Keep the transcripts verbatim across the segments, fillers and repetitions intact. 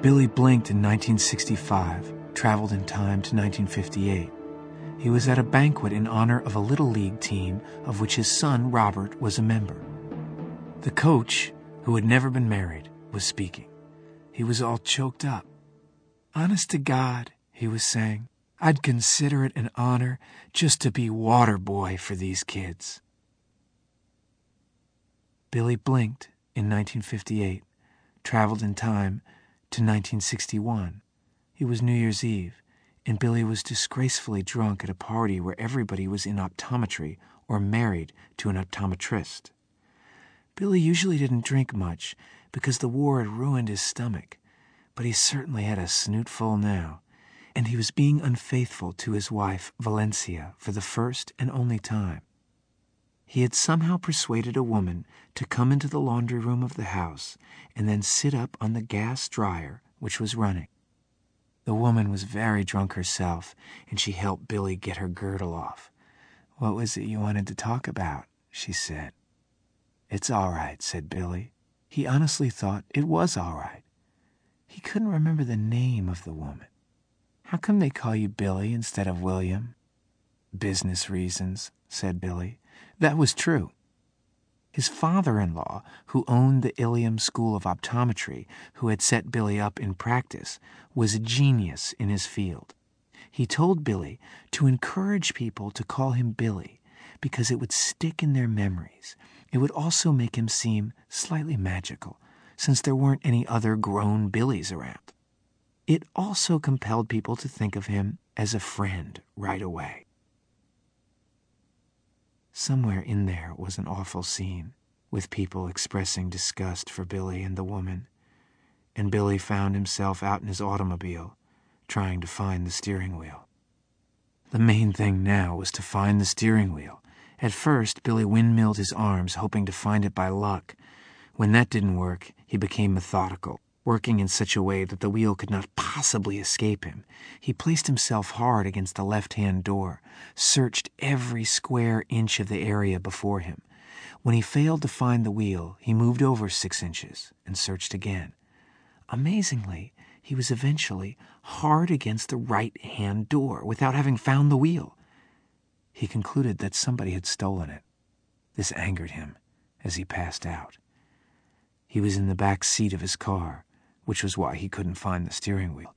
Billy blinked in nineteen sixty-five, traveled in time to nineteen fifty-eight. He was at a banquet in honor of a Little League team of which his son, Robert, was a member. The coach, who had never been married, was speaking. He was all choked up. "Honest to God," he was saying, "I'd consider it an honor just to be water boy for these kids." Billy blinked in nineteen fifty-eight, traveled in time to nineteen sixty-one. It was New Year's Eve, and Billy was disgracefully drunk at a party where everybody was in optometry or married to an optometrist. Billy usually didn't drink much because the war had ruined his stomach, but he certainly had a snootful now, and he was being unfaithful to his wife, Valencia, for the first and only time. He had somehow persuaded a woman to come into the laundry room of the house and then sit up on the gas dryer, which was running. The woman was very drunk herself, and she helped Billy get her girdle off. "What was it you wanted to talk about?" she said. "It's all right," said Billy. He honestly thought it was all right. He couldn't remember the name of the woman. "How come they call you Billy instead of William?" "Business reasons," said Billy. That was true. His father-in-law, who owned the Ilium School of Optometry, who had set Billy up in practice, was a genius in his field. He told Billy to encourage people to call him Billy because it would stick in their memories. It would also make him seem slightly magical, since there weren't any other grown Billies around. It also compelled people to think of him as a friend right away. Somewhere in there was an awful scene, with people expressing disgust for Billy and the woman, and Billy found himself out in his automobile, trying to find the steering wheel. The main thing now was to find the steering wheel. At first, Billy windmilled his arms, hoping to find it by luck. When that didn't work, he became methodical, working in such a way that the wheel could not possibly escape him. He placed himself hard against the left-hand door, searched every square inch of the area before him. When he failed to find the wheel, he moved over six inches and searched again. Amazingly, he was eventually hard against the right-hand door without having found the wheel. He concluded that somebody had stolen it. This angered him as he passed out. He was in the back seat of his car, which was why he couldn't find the steering wheel.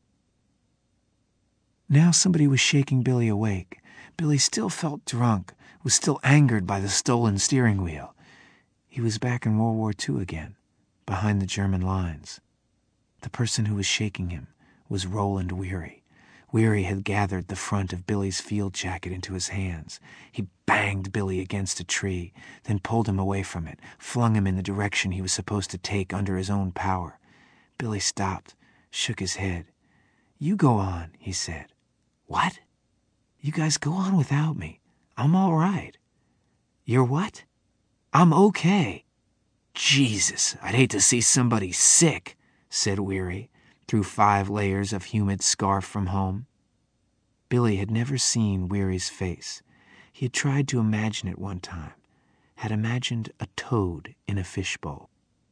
Now somebody was shaking Billy awake. Billy still felt drunk, was still angered by the stolen steering wheel. He was back in World War Two again, behind the German lines. The person who was shaking him was Roland Weary. Weary had gathered the front of Billy's field jacket into his hands. He banged Billy against a tree, then pulled him away from it, flung him in the direction he was supposed to take under his own power. Billy stopped, shook his head. "You go on," he said. "What?" "You guys go on without me. I'm all right." "You're what?" "I'm okay." "Jesus, I'd hate to see somebody sick," said Weary, through five layers of humid scarf from home. Billy had never seen Weary's face. He had tried to imagine it one time, had imagined a toad in a fishbowl.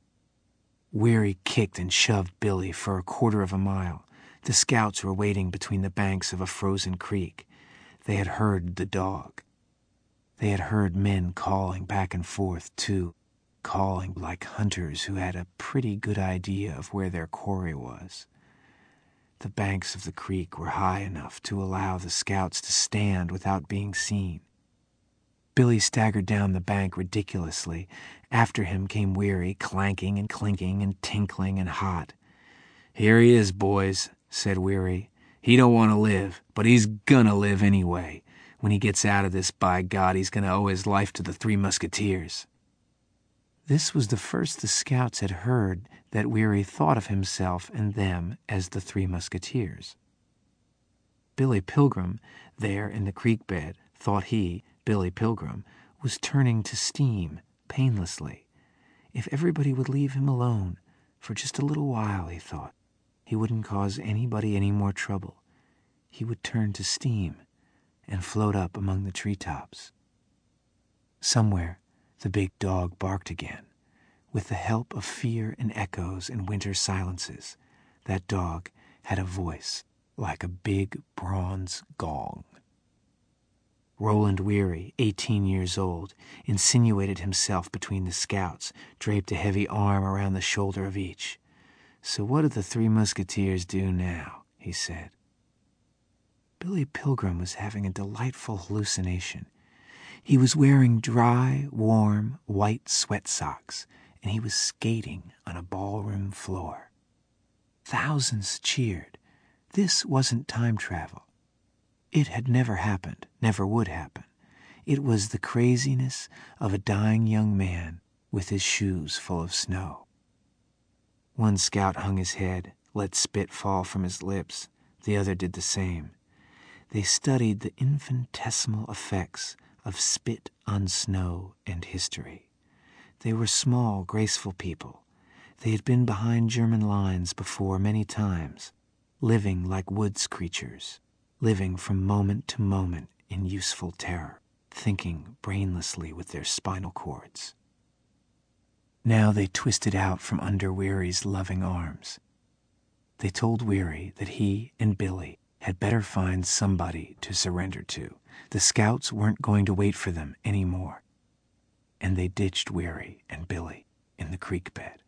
Weary kicked and shoved Billy for a quarter of a mile. The scouts were waiting between the banks of a frozen creek. They had heard the dog. They had heard men calling back and forth, too, calling like hunters who had a pretty good idea of where their quarry was. The banks of the creek were high enough to allow the scouts to stand without being seen. Billy staggered down the bank ridiculously. After him came Weary, clanking and clinking and tinkling and hot. "Here he is, boys," said Weary. "He don't want to live, but he's gonna live anyway. When he gets out of this, by God, he's gonna owe his life to the Three Musketeers." This was the first the scouts had heard that Weary thought of himself and them as the Three Musketeers. Billy Pilgrim, there in the creek bed, thought he, Billy Pilgrim, was turning to steam painlessly. If everybody would leave him alone for just a little while, he thought, he wouldn't cause anybody any more trouble. He would turn to steam and float up among the treetops. Somewhere, the big dog barked again. With the help of fear and echoes and winter silences, That dog had a voice like a big bronze gong. Roland Weary, eighteen years old, insinuated himself between the scouts, draped a heavy arm around the shoulder of each. "So what do the Three Musketeers do now?" he said. Billy Pilgrim was having a delightful hallucination. He was wearing dry, warm, white sweat socks, and he was skating on a ballroom floor. Thousands cheered. This wasn't time travel. It had never happened, never would happen. It was the craziness of a dying young man with his shoes full of snow. One scout hung his head, let spit fall from his lips. The other did the same. They studied the infinitesimal effects of spit on snow and history. They were small, graceful people. They had been behind German lines before many times, living like woods creatures, living from moment to moment in useful terror, thinking brainlessly with their spinal cords. Now they twisted out from under Weary's loving arms. They told Weary that he and Billy had better find somebody to surrender to. The scouts weren't going to wait for them any more. And they ditched Weary and Billy in the creek bed.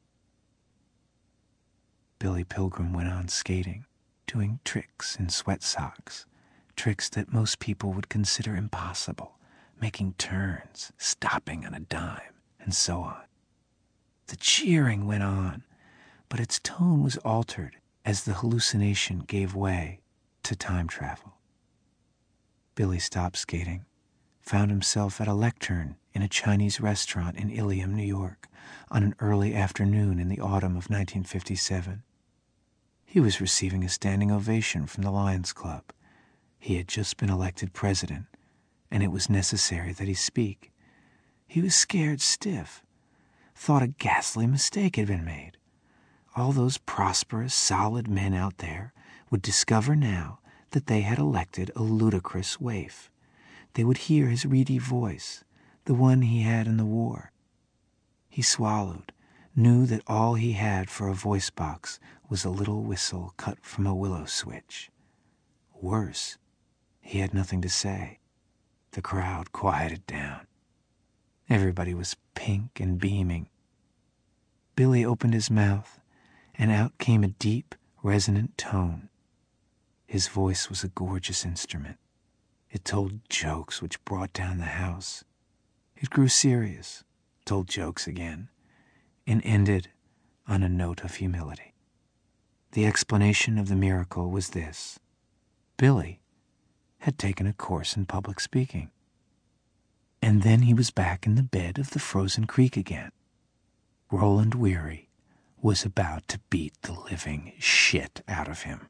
Billy Pilgrim went on skating, doing tricks in sweat socks, tricks that most people would consider impossible, making turns, stopping on a dime, and so on. The cheering went on, but its tone was altered as the hallucination gave way to time travel. Billy stopped skating, found himself at a lectern in a Chinese restaurant in Ilium, New York, on an early afternoon in the autumn of nineteen fifty-seven. He was receiving a standing ovation from the Lions Club. He had just been elected president, and it was necessary that he speak. He was scared stiff, thought a ghastly mistake had been made. All those prosperous, solid men out there would discover now that they had elected a ludicrous waif. They would hear his reedy voice, the one he had in the war. He swallowed, knew that all he had for a voice box was a little whistle cut from a willow switch. Worse, he had nothing to say. The crowd quieted down. Everybody was pink and beaming. Billy opened his mouth, and out came a deep, resonant tone. His voice was a gorgeous instrument. It told jokes which brought down the house. It grew serious, told jokes again, and ended on a note of humility. The explanation of the miracle was this: Billy had taken a course in public speaking. And then he was back in the bed of the frozen creek again. Roland Weary was about to beat the living shit out of him.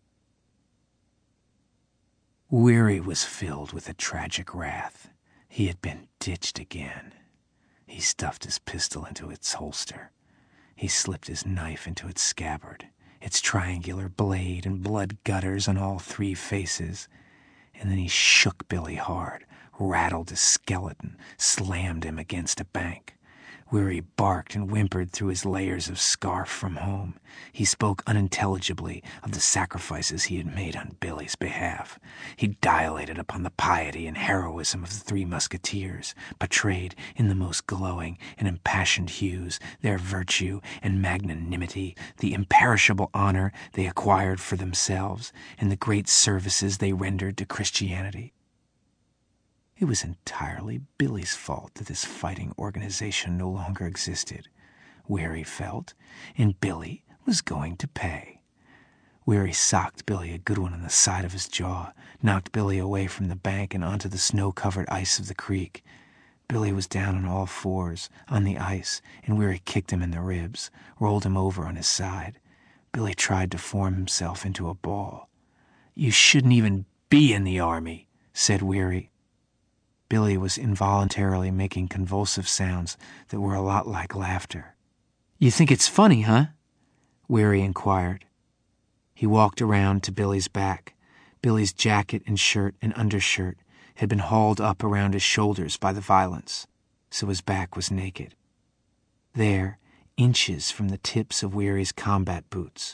Weary was filled with a tragic wrath. He had been ditched again. He stuffed his pistol into its holster. He slipped his knife into its scabbard, its triangular blade and blood gutters on all three faces. And then he shook Billy hard, rattled his skeleton, slammed him against a bank. Weary barked and whimpered through his layers of scarf from home. He spoke unintelligibly of the sacrifices he had made on Billy's behalf. He dilated upon the piety and heroism of the Three Musketeers, portrayed in the most glowing and impassioned hues their virtue and magnanimity, the imperishable honor they acquired for themselves, and the great services they rendered to Christianity. It was entirely Billy's fault that this fighting organization no longer existed. Weary felt, and Billy was going to pay. Weary socked Billy a good one on the side of his jaw, knocked Billy away from the bank and onto the snow-covered ice of the creek. Billy was down on all fours, on the ice, and Weary kicked him in the ribs, rolled him over on his side. Billy tried to form himself into a ball. "You shouldn't even be in the army," said Weary. Billy was involuntarily making convulsive sounds that were a lot like laughter. "You think it's funny, huh?" Weary inquired. He walked around to Billy's back. Billy's jacket and shirt and undershirt had been hauled up around his shoulders by the violence, so his back was naked. There, inches from the tips of Weary's combat boots,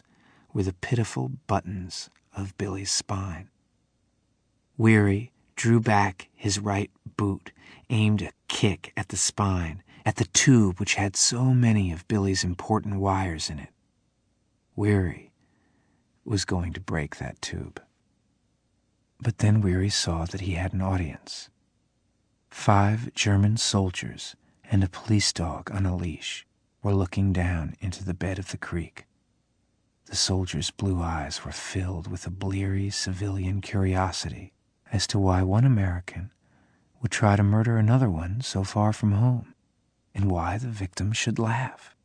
were the pitiful buttons of Billy's spine. Weary drew back his right boot, aimed a kick at the spine, at the tube which had so many of Billy's important wires in it. Weary was going to break that tube. But then Weary saw that he had an audience. Five German soldiers and a police dog on a leash were looking down into the bed of the creek. The soldiers' blue eyes were filled with a bleary civilian curiosity as to why one American would try to murder another one so far from home, and why the victim should laugh.